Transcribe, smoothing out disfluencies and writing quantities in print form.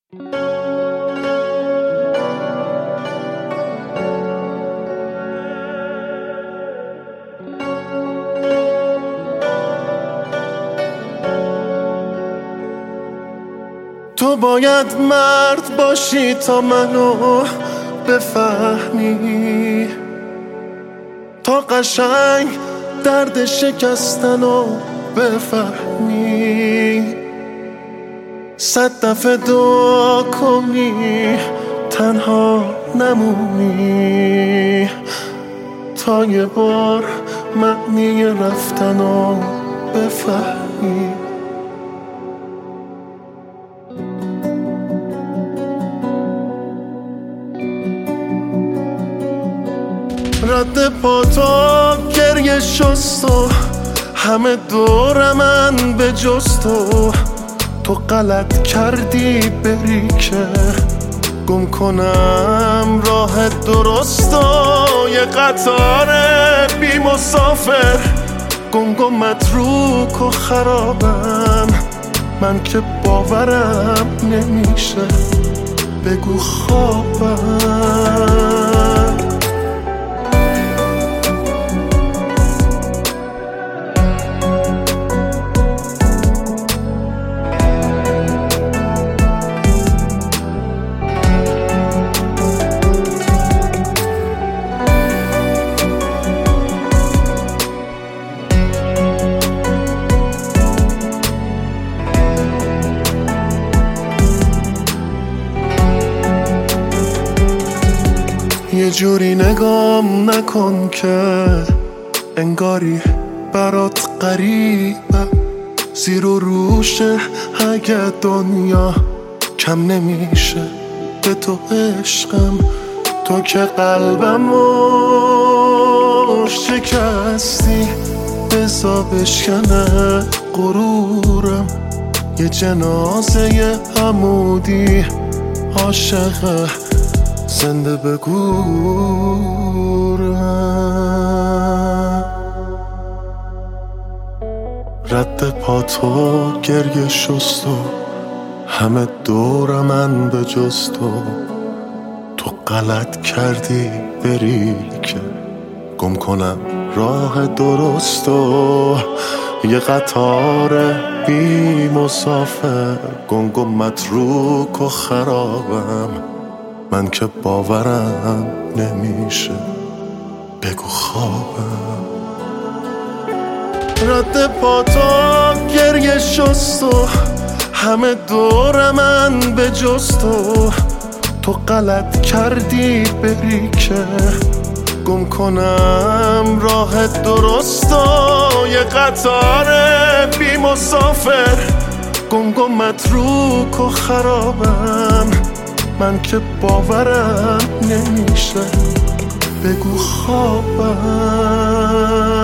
تو باید مرد باشی تا منو بفهمی، تا قشنگ درد شکستنو بفهمی. 100 دفعه دعا کنی تنها نمونی، تا یه بار معنی رفتنو بفهمی. رد پا تا گریه شست و همه دور من به جز تو غلط کردی بری که گم کنم راه درست و یه قطار بی مسافر گنگ و متروک و خرابم. من که باورم نمیشه بگو خوابم. یه جوری نگام نکن که انگاری برات غریبه، زیر و روشه اگه دنیا کم نمیشه به تو عشقم. تو که قلبمو شکستی بزا بشکنه غرورم. یه جنازه عمودی عاشقه زنده بگورم. رد پا تو گریه شست و همه دور من به جز تو غلط کردی بری که گم کنم راه درست و یه قطار بی مسافر گنگ و متروک و خرابم. من که باورم نمیشه بگو خوابم. رد پا تا گریه شست و همه دور من به جز تو غلط کردی بری که گم کنم راه درست و یه قطار بی مسافر گنگ و متروک و خرابم. من که باورم نمیشه بگو خوابم.